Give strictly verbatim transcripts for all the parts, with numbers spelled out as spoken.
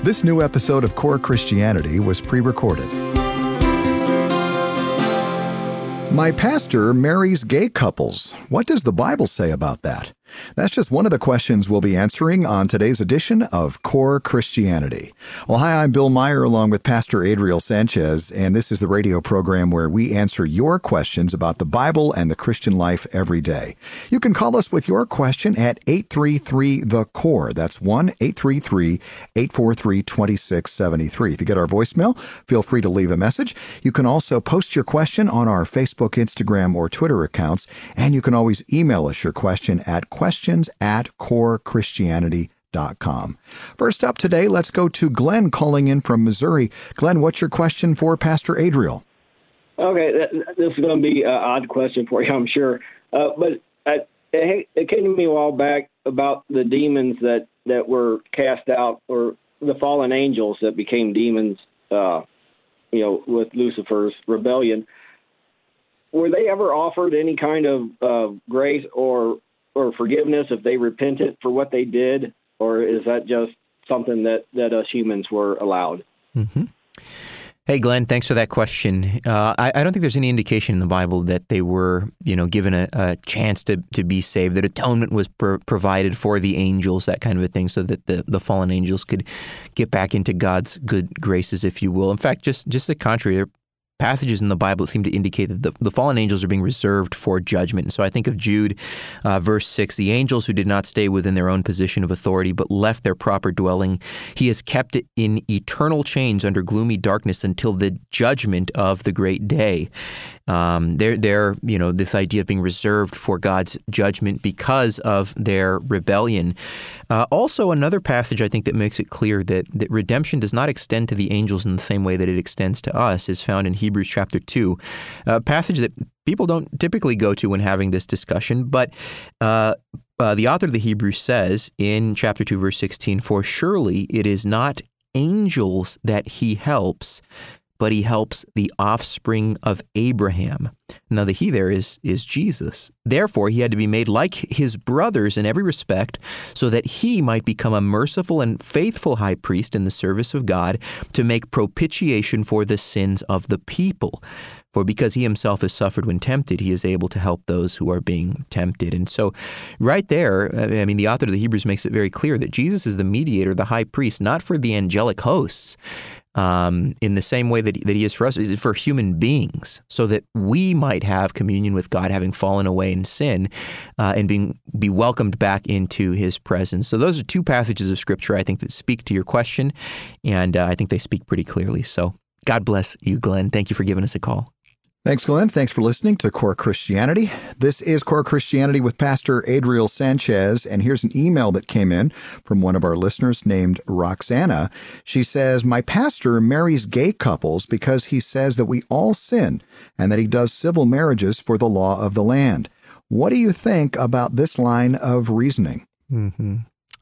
This new episode of Core Christianity was pre-recorded. My pastor marries gay couples. What does the Bible say about that? That's just one of the questions we'll be answering on today's edition of Core Christianity. Well, hi, I'm Bill Meyer along with Pastor Adriel Sanchez, and this is the radio program where we answer your questions about the Bible and the Christian life every day. You can call us with your question at eight three three, the C O R E. That's one eight three three, eight four three, two six seven three. If you get our voicemail, feel free to leave a message. You can also post your question on our Facebook, Instagram, or Twitter accounts, and you can always email us your question at questions at core christianity dot com. First up today, let's go to Glenn calling in from Missouri. Glenn, what's your question for Pastor Adriel? Okay, this is going to be an odd question for you, I'm sure. Uh, but I, it, it came to me a while back about the demons that, that were cast out, or the fallen angels that became demons, uh, you know, with Lucifer's rebellion. Were they ever offered any kind of uh, grace or or forgiveness if they repented for what they did, or is that just something that, that us humans were allowed? Mm-hmm. Hey, Glenn, thanks for that question. Uh, I, I don't think there's any indication in the Bible that they were, you know, given a, a chance to, to be saved, that atonement was pro- provided for the angels, that kind of a thing, so that the, the fallen angels could get back into God's good graces, if you will. In fact, just, just the contrary, there are passages in the Bible seem to indicate that the, the fallen angels are being reserved for judgment. And so I think of Jude, uh, verse six, the angels who did not stay within their own position of authority, but left their proper dwelling, he has kept it in eternal chains under gloomy darkness until the judgment of the great day. Um, they're, they're, you know, this idea of being reserved for God's judgment because of their rebellion. Uh, also, another passage I think that makes it clear that, that redemption does not extend to the angels in the same way that it extends to us is found in Hebrews chapter two, a passage that people don't typically go to when having this discussion, but uh, uh, the author of the Hebrews says in chapter two, verse sixteen, "For surely it is not angels that he helps, but he helps the offspring of Abraham." Now, the he there is is Jesus. Therefore, he had to be made like his brothers in every respect, so that he might become a merciful and faithful high priest in the service of God to make propitiation for the sins of the people. For because he himself has suffered when tempted, he is able to help those who are being tempted. And so right there, I mean, the author of the Hebrews makes it very clear that Jesus is the mediator, the high priest, not for the angelic hosts, Um, in the same way that, that he is for us, is for human beings, so that we might have communion with God, having fallen away in sin, uh, and being be welcomed back into his presence. So those are two passages of Scripture, I think, that speak to your question, and uh, I think they speak pretty clearly. So God bless you, Glenn. Thank you for giving us a call. Thanks, Glenn. Thanks for listening to Core Christianity. This is Core Christianity with Pastor Adriel Sanchez, and here's an email that came in from one of our listeners named Roxana. She says, "My pastor marries gay couples because he says that we all sin and that he does civil marriages for the law of the land. What do you think about this line of reasoning?" Mm-hmm.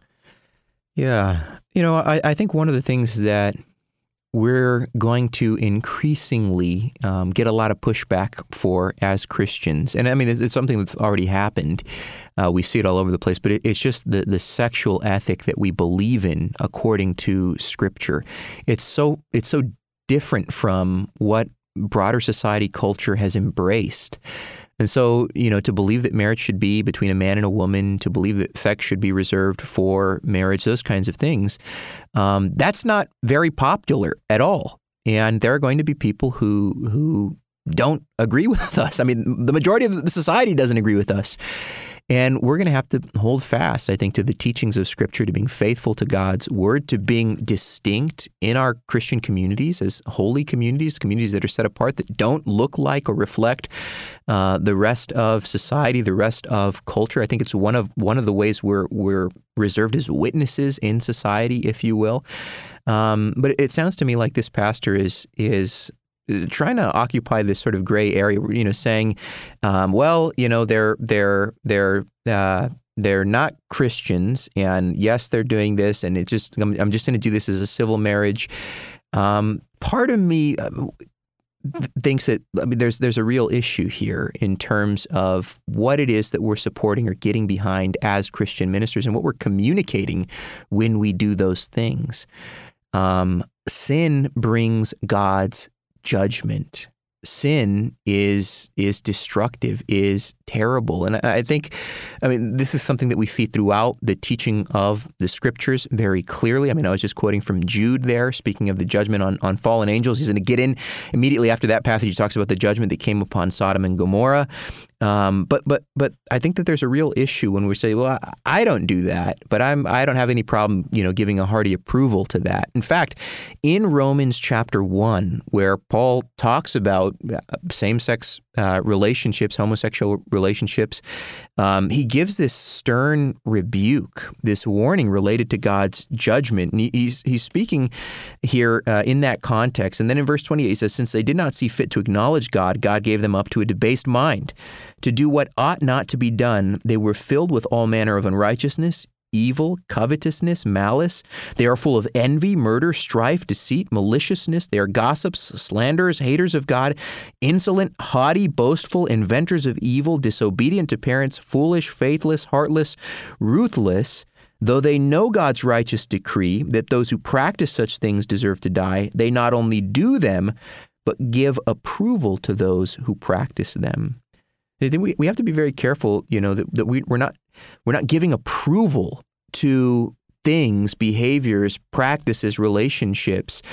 Yeah. You know, I, I think one of the things that we're going to increasingly um, get a lot of pushback for as Christians. And I mean, it's, it's something that's already happened. Uh, we see it all over the place, but it, it's just the, the sexual ethic that we believe in according to Scripture. It's so it's so different from what broader society culture has embraced. And so, you know, to believe that marriage should be between a man and a woman, to believe that sex should be reserved for marriage, those kinds of things, um, that's not very popular at all. And there are going to be people who who don't agree with us. I mean, the majority of the society doesn't agree with us. And we're going to have to hold fast, I think, to the teachings of Scripture, to being faithful to God's Word, to being distinct in our Christian communities as holy communities, communities that are set apart, that don't look like or reflect uh, the rest of society, the rest of culture. I think it's one of one of the ways we're we're reserved as witnesses in society, if you will. Um, but it sounds to me like this pastor is is. trying to occupy this sort of gray area, you know, saying, um, well, you know, they're they're they're uh, they're not Christians, and yes, they're doing this, and it's just I'm, I'm just going to do this as a civil marriage. Um, part of me thinks that I mean, there's there's a real issue here in terms of what it is that we're supporting or getting behind as Christian ministers, and what we're communicating when we do those things. um, sin brings God's judgment. Sin is is destructive, is terrible. And I think, I mean, this is something that we see throughout the teaching of the Scriptures very clearly. I mean, I was just quoting from Jude there, speaking of the judgment on, on fallen angels. He's going to get in immediately after that passage. He talks about the judgment that came upon Sodom and Gomorrah. Um, but but but I think that there's a real issue when we say, well, I, I don't do that, but I'm I don't have any problem, you know, giving a hearty approval to that. In fact, in Romans chapter one, where Paul talks about same-sex uh, relationships, homosexual relationships, um, he gives this stern rebuke, this warning related to God's judgment. And he, he's he's speaking here uh, in that context. And then in verse twenty-eight, he says, since they did not see fit to acknowledge God, God gave them up to a debased mind. To do what ought not to be done, they were filled with all manner of unrighteousness, evil, covetousness, malice. They are full of envy, murder, strife, deceit, maliciousness. They are gossips, slanderers, haters of God, insolent, haughty, boastful, inventors of evil, disobedient to parents, foolish, faithless, heartless, ruthless. Though they know God's righteous decree that those who practice such things deserve to die, they not only do them, but give approval to those who practice them. I think we, we have to be very careful, you know, that, that we, we're not we're not giving approval to things, behaviors, practices, relationships,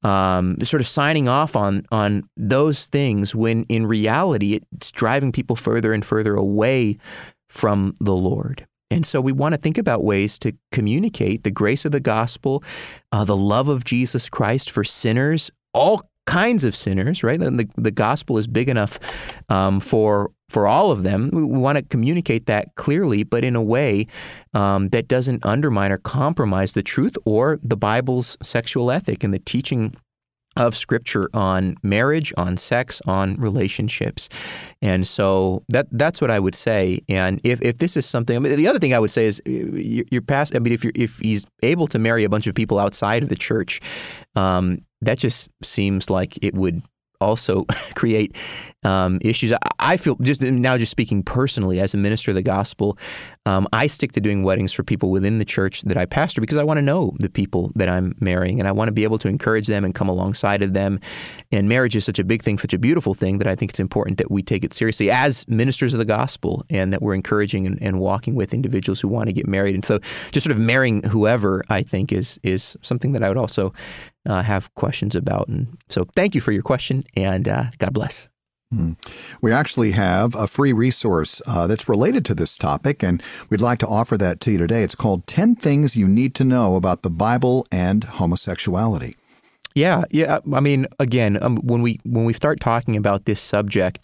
um, sort of signing off on on those things when in reality it's driving people further and further away from the Lord. And so we want to think about ways to communicate the grace of the gospel, uh, the love of Jesus Christ for sinners, all kinds of sinners, right? The, the gospel is big enough um, for for all of them. We, we want to communicate that clearly, but in a way um, that doesn't undermine or compromise the truth or the Bible's sexual ethic and the teaching of Scripture on marriage, on sex, on relationships. And so that that's what I would say. And if, if this is something, I mean, the other thing I would say is you're, you're past, I mean, if you're, if he's able to marry a bunch of people outside of the church, um, that just seems like it would also create um, issues. I, I feel, just now just speaking personally as a minister of the gospel, um, I stick to doing weddings for people within the church that I pastor because I want to know the people that I'm marrying and I want to be able to encourage them and come alongside of them. And marriage is such a big thing, such a beautiful thing that I think it's important that we take it seriously as ministers of the gospel and that we're encouraging and, and walking with individuals who want to get married. And so just sort of marrying whoever, I think, is is something that I would also Uh, have questions about. And so thank you for your question, and uh, God bless. Hmm. We actually have a free resource uh, that's related to this topic, and we'd like to offer that to you today. It's called ten Things You Need to Know About the Bible and Homosexuality. Yeah, yeah. I mean, again, um, when we when we start talking about this subject,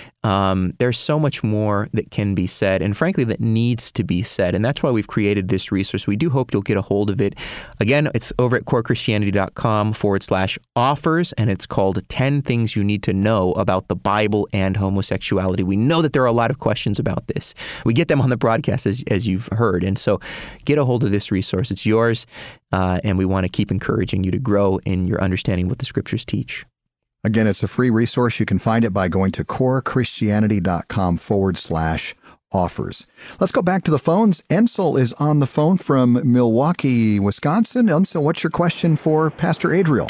Um, there's so much more that can be said, and frankly, that needs to be said. And that's why we've created this resource. We do hope you'll get a hold of it. Again, it's over at corechristianity.com forward slash offers, and it's called ten Things You Need to Know About the Bible and Homosexuality. We know that there are a lot of questions about this. We get them on the broadcast, as, as you've heard. And so get a hold of this resource. It's yours, uh, and we want to keep encouraging you to grow in your understanding of what the Scriptures teach. Again, it's a free resource. You can find it by going to corechristianity.com forward slash offers. Let's go back to the phones. Ensel is on the phone from Milwaukee, Wisconsin. Ensel, what's your question for Pastor Adriel?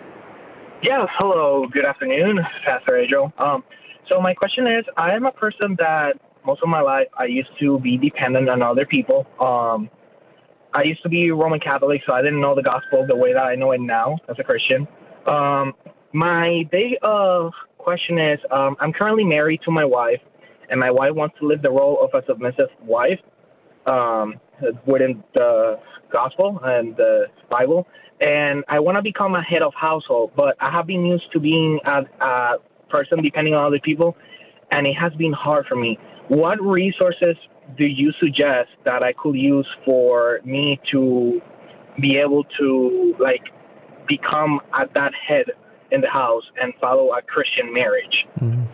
Yes, hello. Good afternoon, Pastor Adriel. Um, so my question is, I am a person that most of my life I used to be dependent on other people. Um, I used to be Roman Catholic, so I didn't know the gospel the way that I know it now as a Christian. Um, My big uh, question is, um, I'm currently married to my wife, and my wife wants to live the role of a submissive wife um, within the gospel and the Bible. And I want to become a head of household, but I have been used to being a, a person depending on other people, and it has been hard for me. What resources do you suggest that I could use for me to be able to, like, become at that head in the house and follow a Christian marriage? Mm.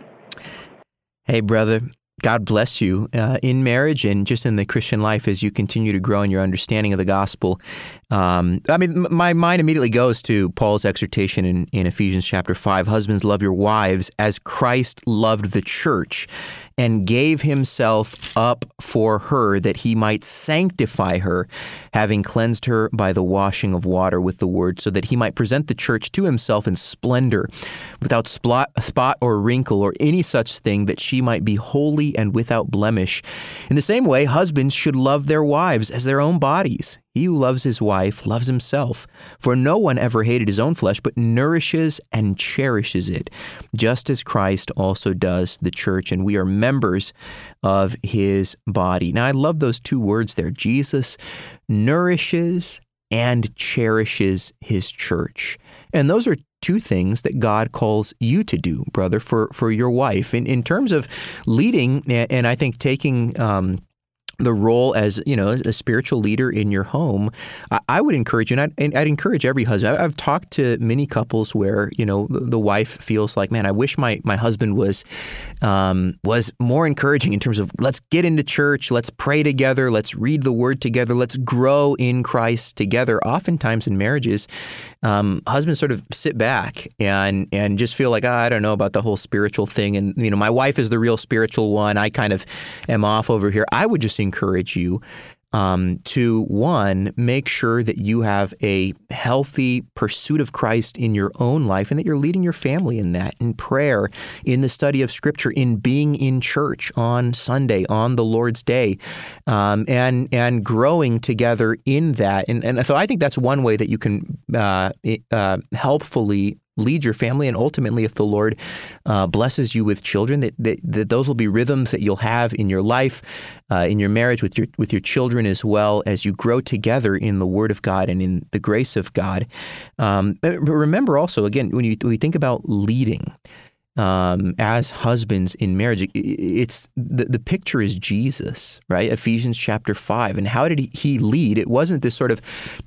Hey, brother, God bless you uh, in marriage and just in the Christian life as you continue to grow in your understanding of the gospel. Um, I mean, my mind immediately goes to Paul's exhortation in, in Ephesians chapter five, husbands, love your wives as Christ loved the church and gave himself up for her that he might sanctify her, having cleansed her by the washing of water with the word, so that he might present the church to himself in splendor, without spot, spot or wrinkle or any such thing, that she might be holy and without blemish. In the same way, husbands should love their wives as their own bodies. He who loves his wife loves himself. For no one ever hated his own flesh, but nourishes and cherishes it, just as Christ also does the church, and we are members of his body. Now, I love those two words there. Jesus nourishes and cherishes his church. And those are two things that God calls you to do, brother, for, for your wife. In, in terms of leading, and I think taking um, the role as, you know, a spiritual leader in your home, I, I would encourage you, and I'd, and I'd encourage every husband. I, I've talked to many couples where, you know, the, the wife feels like, man, I wish my, my husband was um, was more encouraging in terms of, let's get into church, let's pray together, let's read the word together, let's grow in Christ together. Oftentimes in marriages, um, husbands sort of sit back and and just feel like, oh, I don't know about the whole spiritual thing, and, you know, my wife is the real spiritual one. I kind of am off over here. I would just encourage you um, to, one, make sure that you have a healthy pursuit of Christ in your own life, and that you're leading your family in that, in prayer, in the study of Scripture, in being in church on Sunday, on the Lord's Day, um, and and growing together in that. And, and so I think that's one way that you can uh, uh, helpfully lead your family, and ultimately, if the Lord uh, blesses you with children, that, that that those will be rhythms that you'll have in your life, uh, in your marriage, with your with your children, as well as you grow together in the Word of God and in the grace of God. Um, but remember also, again, when you when you think about leading um, as husbands in marriage, it, it's the, the picture is Jesus, right? Ephesians chapter five. And how did he, he lead? It wasn't this sort of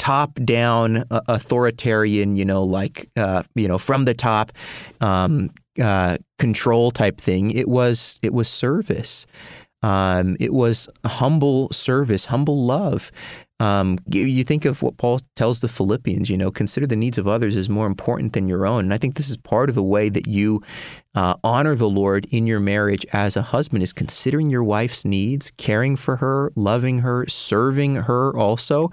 top-down uh, authoritarian, you know, like, uh, you know, from the top um, uh, control type thing. It was it was service. Um, it was humble service, humble love. Um, you think of what Paul tells the Philippians, you know, consider the needs of others as more important than your own. And I think this is part of the way that you uh, honor the Lord in your marriage as a husband, is considering your wife's needs, caring for her, loving her, serving her also,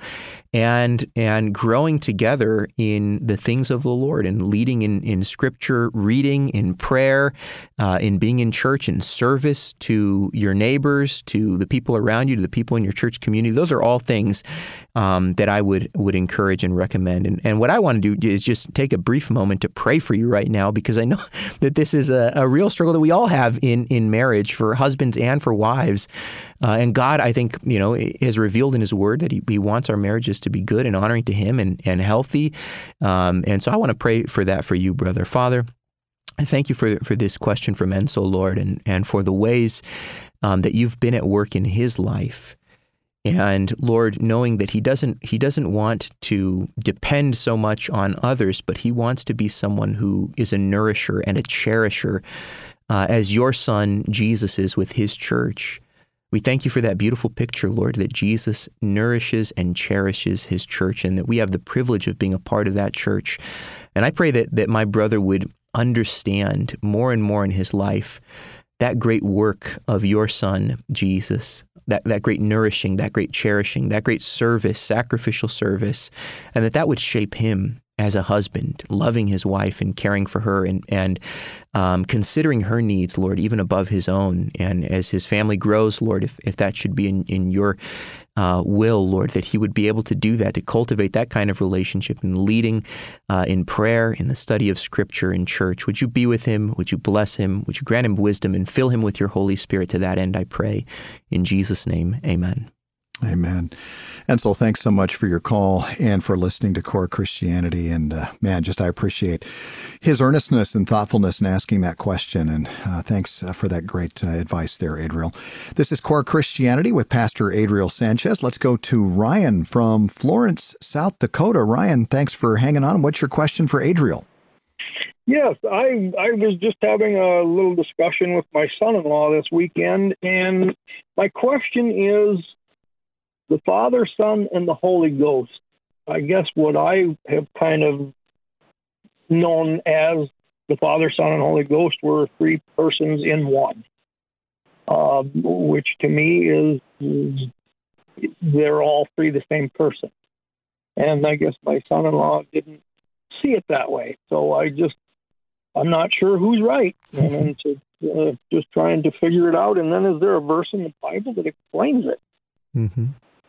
and and growing together in the things of the Lord, and leading in, in Scripture, reading, in prayer, uh, in being in church, in service to your neighbors, to the people around you, to the people in your church community. Those are all things um, that I would would encourage and recommend. And, and what I want to do is just take a brief moment to pray for you right now, because I know that this is a, a real struggle that we all have in, in marriage, for husbands and for wives. Uh, and God, I think, you know, has revealed in His Word that He, he wants our marriages to be good and honoring to Him, and, and healthy. Um, and so I want to pray for that for you, brother. Father, I thank you for, for this question from Enzo, Lord, and, and for the ways um, that you've been at work in his life. And Lord, knowing that he doesn't he doesn't want to depend so much on others, but he wants to be someone who is a nourisher and a cherisher, uh, as your son Jesus is with his church. We thank you for that beautiful picture, Lord, that Jesus nourishes and cherishes his church, and that we have the privilege of being a part of that church. And I pray that that my brother would understand more and more in his life that great work of your son, Jesus, that, that great nourishing, that great cherishing, that great service, sacrificial service, and that that would shape him as a husband, loving his wife and caring for her, and and um, considering her needs, Lord, even above his own. And as his family grows, Lord, if, if that should be in, in your uh, will, Lord, that he would be able to do that, to cultivate that kind of relationship, and leading uh, in prayer, in the study of Scripture, in church. Would you be with him? Would you bless him? Would you grant him wisdom and fill him with your Holy Spirit? To that end, I pray. In Jesus' name, amen. Amen. And so thanks so much for your call and for listening to Core Christianity. And uh, man, just I appreciate his earnestness and thoughtfulness in asking that question. And uh, thanks uh, for that great uh, advice there, Adriel. This is Core Christianity with Pastor Adriel Sanchez. Let's go to Ryan from Florence, South Dakota. Ryan, thanks for hanging on. What's your question for Adriel? Yes, I I was just having a little discussion with my son-in-law this weekend, and my question is, the Father, Son, and the Holy Ghost, I guess, what I have kind of known as the Father, Son, and Holy Ghost were three persons in one, uh, which to me is, is they're all three the same person. And I guess my son-in-law didn't see it that way. So I just, I'm not sure who's right. And then to, uh, just trying to figure it out. And then is there a verse in the Bible that explains it? Mm-hmm.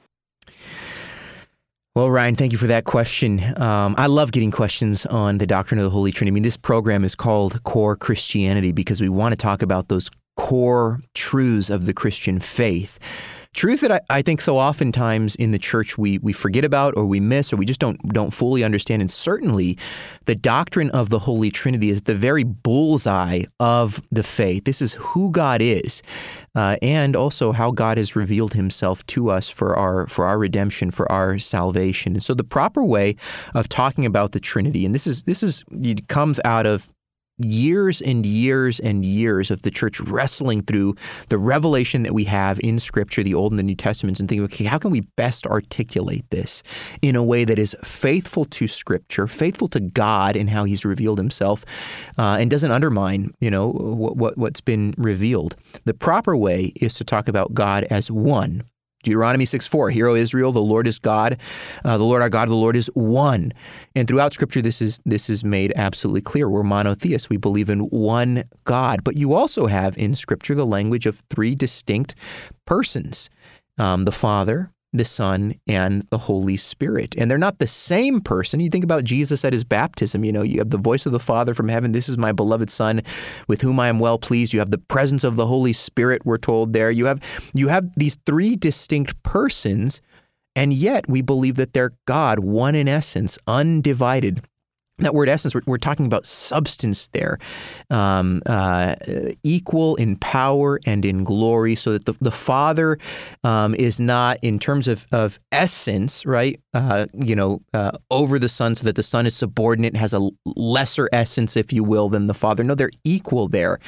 Well, Ryan, thank you for that question. Um, I love getting questions on the doctrine of the Holy Trinity. I mean, this program is called Core Christianity because we want to talk about those core truths of the Christian faith. Truth that I, I think so oftentimes in the church we we forget about or we miss or we just don't don't fully understand. And certainly the doctrine of the Holy Trinity is the very bullseye of the faith. This is who God is uh, and also how God has revealed himself to us for our for our redemption, for our salvation. And so the proper way of talking about the Trinity, and this is this is it comes out of years and years and years of the church wrestling through the revelation that we have in Scripture, the Old and the New Testaments, and thinking, okay, how can we best articulate this in a way that is faithful to Scripture, faithful to God and how he's revealed himself, uh, and doesn't undermine, you know, what, what, what's been revealed. The proper way is to talk about God as one. Deuteronomy six four, Hear, O Israel, the Lord is God, uh, the Lord our God, the Lord is one. And throughout Scripture, this is this is made absolutely clear. We're monotheists. We believe in one God. But you also have in Scripture the language of three distinct persons, um, the Father, the Son, and the Holy Spirit. And they're not the same person. You think about Jesus at his baptism. You know, you have the voice of the Father from heaven. This is my beloved Son with whom I am well pleased. You have the presence of the Holy Spirit, we're told there. You have you have these three distinct persons, and yet we believe that they're God, one in essence, undivided. That word essence, we're, we're talking about substance there, um, uh, equal in power and in glory, so that the, the Father um, is not, in terms of, of essence, right, uh, you know, uh, over the Son, so that the Son is subordinate, has a lesser essence, if you will, than the Father. No, they're equal there.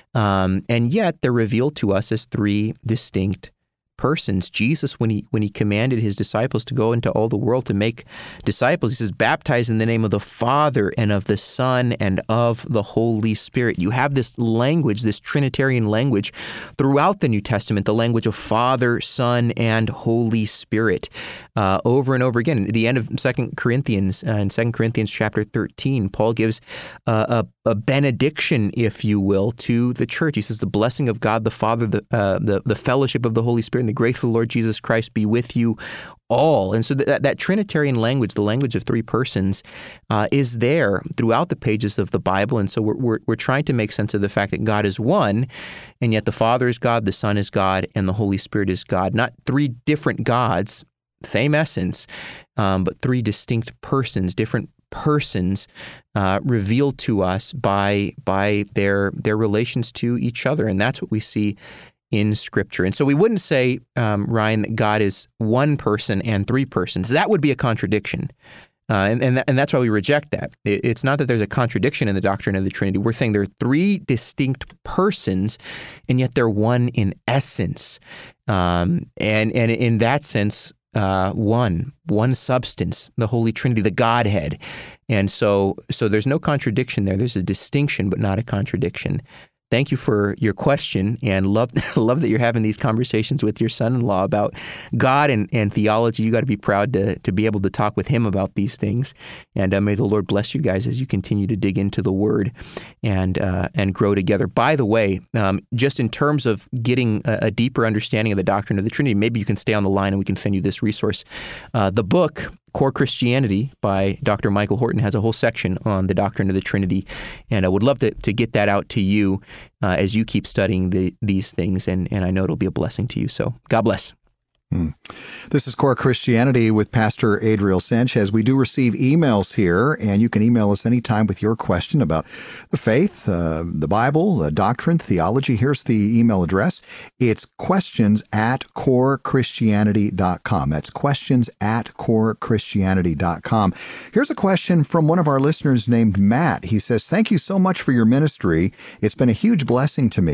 Um, and yet they're revealed to us as three distinct persons. Jesus, when he when he commanded his disciples to go into all the world to make disciples, he says, baptize in the name of the Father and of the Son and of the Holy Spirit. You have this language, this Trinitarian language throughout the New Testament, the language of Father, Son, and Holy Spirit, uh, over and over again. At the end of Second Corinthians, uh, in Second Corinthians chapter thirteen, Paul gives uh, a, a benediction, if you will, to the church. He says, the blessing of God the Father, the, uh, the, the fellowship of the Holy Spirit, and the grace of the Lord Jesus Christ be with you all. And so that, that Trinitarian language, the language of three persons, uh, is there throughout the pages of the Bible. And so we're, we're we're trying to make sense of the fact that God is one, and yet the Father is God, the Son is God, and the Holy Spirit is God. Not three different gods, same essence, um, but three distinct persons, different persons uh, revealed to us by by their their relations to each other. And that's what we see in Scripture. And so we wouldn't say, um, Ryan, that God is one person and three persons. That would be a contradiction. Uh, and, and, and that's why we reject that. It, it's not that there's a contradiction in the doctrine of the Trinity. We're saying there are three distinct persons, and yet they're one in essence. Um, and, and in that sense, uh, one, one substance, the Holy Trinity, the Godhead. And so, so there's no contradiction there. There's a distinction, but not a contradiction. Thank you for your question, and love love that you're having these conversations with your son-in-law about God and, and theology. You got to be proud to to be able to talk with him about these things. And uh, may the Lord bless you guys as you continue to dig into the Word and uh, and grow together. By the way, um, just in terms of getting a, a deeper understanding of the doctrine of the Trinity, maybe you can stay on the line and we can send you this resource. Uh, the book Core Christianity by Doctor Michael Horton has a whole section on the doctrine of the Trinity, and I would love to, to get that out to you uh, as you keep studying the, these things, and, and I know it'll be a blessing to you. So God bless. Hmm. This is Core Christianity with Pastor Adriel Sanchez. We do receive emails here, and you can email us anytime with your question about the faith, uh, the Bible, uh, doctrine, theology. Here's the email address. It's questions at core christianity dot com. That's questions at core christianity dot com. Here's a question from one of our listeners named Matt. He says, thank you so much for your ministry. It's been a huge blessing to me.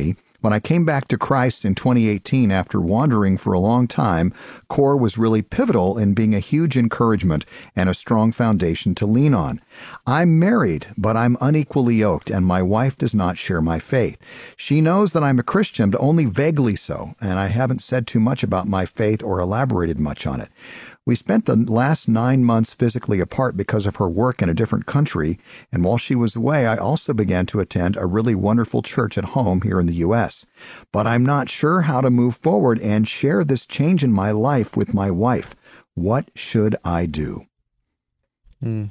When I came back to Christ in twenty eighteen after wandering for a long time, CORE was really pivotal in being a huge encouragement and a strong foundation to lean on. I'm married, but I'm unequally yoked, and my wife does not share my faith. She knows that I'm a Christian, but only vaguely so, and I haven't said too much about my faith or elaborated much on it. We spent the last nine months physically apart because of her work in a different country, and while she was away, I also began to attend a really wonderful church at home here in the U S. But I'm not sure how to move forward and share this change in my life with my wife. What should I do? Hmm.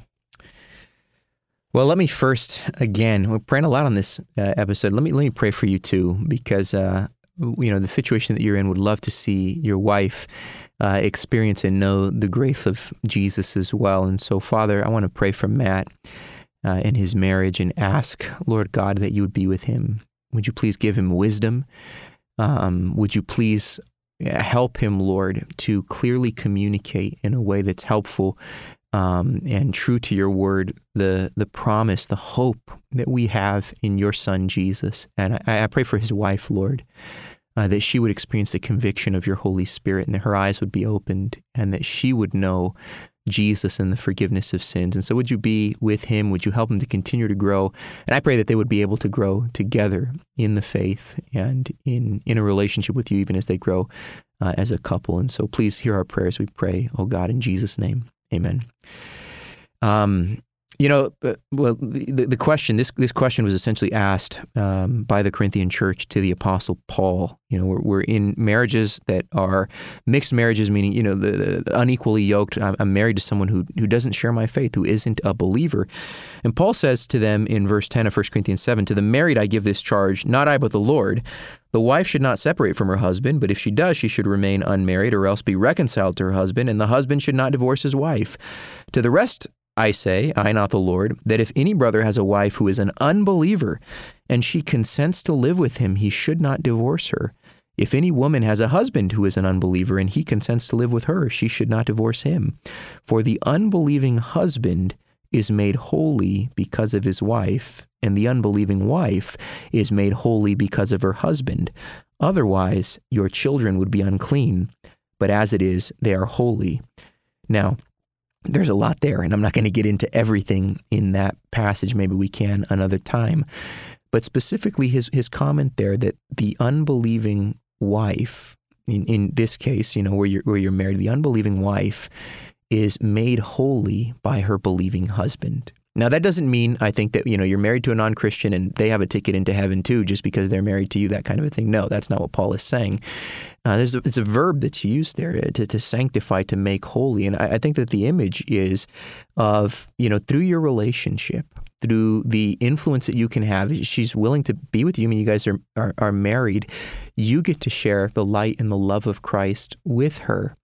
Well, let me first, again, we're praying a lot on this uh, episode. Let me let me pray for you too, because uh, you know the situation that you're in. Would love to see your wife Uh, experience and know the grace of Jesus as well. And so, Father, I want to pray for Matt uh, in his marriage and ask, Lord God, that you would be with him. Would you please give him wisdom? Um, would you please help him, Lord, to clearly communicate in a way that's helpful um, and true to your word, the the promise, the hope that we have in your Son, Jesus. And I, I pray for his wife, Lord, Uh, that she would experience the conviction of your Holy Spirit and that her eyes would be opened and that she would know Jesus and the forgiveness of sins. And so would you be with him? Would you help him to continue to grow? And I pray that they would be able to grow together in the faith and in, in a relationship with you even as they grow uh, as a couple. And so please hear our prayers, we pray, oh God, in Jesus' name, amen. Um, You know, uh, well, the, the question, this this question was essentially asked um, by the Corinthian church to the Apostle Paul. You know, we're, we're in marriages that are mixed marriages, meaning, you know, the, the unequally yoked. I'm, I'm married to someone who, who doesn't share my faith, who isn't a believer. And Paul says to them in verse ten of First Corinthians seven, to the married I give this charge, not I but the Lord. The wife should not separate from her husband, but if she does, she should remain unmarried or else be reconciled to her husband, and the husband should not divorce his wife. To the rest I say, I not the Lord, that if any brother has a wife who is an unbeliever, and she consents to live with him, he should not divorce her. If any woman has a husband who is an unbeliever, and he consents to live with her, she should not divorce him. For the unbelieving husband is made holy because of his wife, and the unbelieving wife is made holy because of her husband. Otherwise, your children would be unclean, but as it is, they are holy. Now, there's a lot there, and I'm not going to get into everything in that passage. Maybe we can another time. But specifically his his comment there that the unbelieving wife, in, in this case, you know, where you're, where you're married, the unbelieving wife is made holy by her believing husband. Now, that doesn't mean, I think, that, you know, you're married to a non-Christian and they have a ticket into heaven too, just because they're married to you, that kind of a thing. No, that's not what Paul is saying. Uh, there's a, it's a verb that's used there, to, to sanctify, to make holy. And I, I think that the image is of, you know, through your relationship, through the influence that you can have, she's willing to be with you. I mean, you guys are, are, are married. You get to share the light and the love of Christ with her.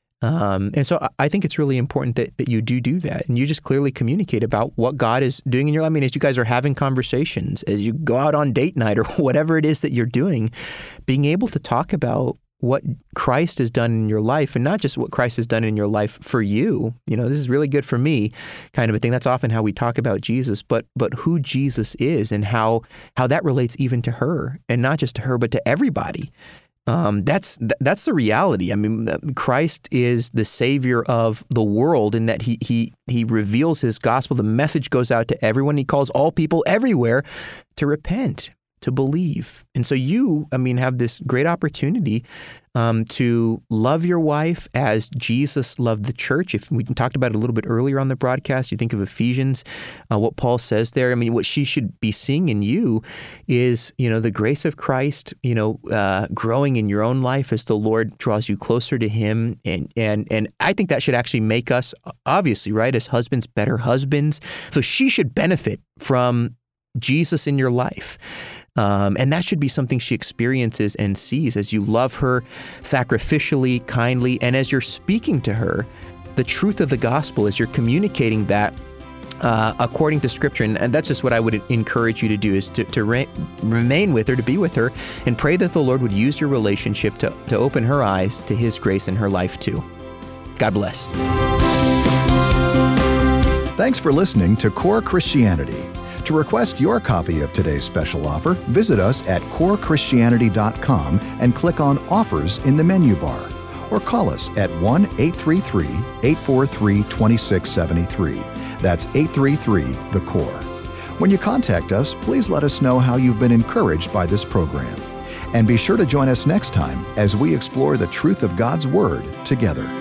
Um, and so I think it's really important that, that you do do that, and you just clearly communicate about what God is doing in your life. I mean, as you guys are having conversations, as you go out on date night or whatever it is that you're doing, being able to talk about what Christ has done in your life, and not just what Christ has done in your life for you. You know, this is really good for me, kind of a thing. That's often how we talk about Jesus, but but who Jesus is and how how that relates even to her, and not just to her, but to everybody. Um, that's that's the reality. I mean, Christ is the Savior of the world in that he he he reveals his gospel. The message goes out to everyone. He calls all people everywhere to repent, to believe. And so you, I mean, have this great opportunity um, to love your wife as Jesus loved the church. If we talked about it a little bit earlier on the broadcast, you think of Ephesians, uh, what Paul says there. I mean, what she should be seeing in you is, you know, the grace of Christ, you know, uh, growing in your own life as the Lord draws you closer to him. And, and, and I think that should actually make us, obviously, right, as husbands, better husbands. So she should benefit from Jesus in your life. Um, and that should be something she experiences and sees as you love her sacrificially, kindly, and as you're speaking to her the truth of the gospel, as you're communicating that uh, according to Scripture. And, and that's just what I would encourage you to do, is to, to re- remain with her, to be with her, and pray that the Lord would use your relationship to, to open her eyes to his grace in her life too. God bless. Thanks for listening to Core Christianity. To request your copy of today's special offer, visit us at core christianity dot com and click on Offers in the menu bar. Or call us at one eight three three, eight four three, two six seven three. That's eight three three, the core. When you contact us, please let us know how you've been encouraged by this program. And be sure to join us next time as we explore the truth of God's Word together.